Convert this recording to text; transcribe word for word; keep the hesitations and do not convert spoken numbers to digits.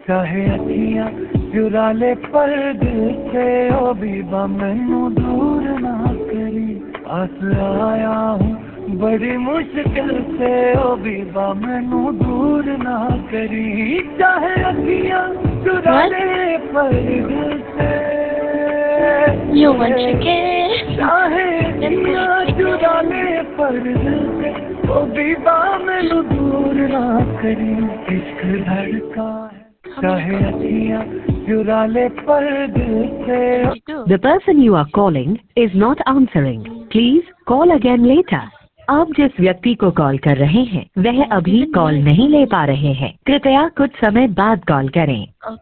चाहे अखियां चुरा ले पर दिल से ओ बीबा मैनू दूर ना करी। पास आया हूँ बड़ी मुश्किल से ओ बीबा मैनू दूर ना करी। चाहे अखियां चुरा What? ले पर दिल से You want chicken? चाहे Let's go अखियां eat चुरा chicken. ले पर दिल से ओ बीबा मैनू दूर ना करी। इश्क धड़का है How many चाहे calls? अखियां चुरा ले पर दिल से। seventy-two. The person you are calling is not answering. Please call again later. आप जिस व्यक्ति को कॉल कर रहे हैं वह Oh, अभी even कॉल me. नहीं ले पा रहे हैं। कृपया कुछ समय बाद कॉल करें। Okay.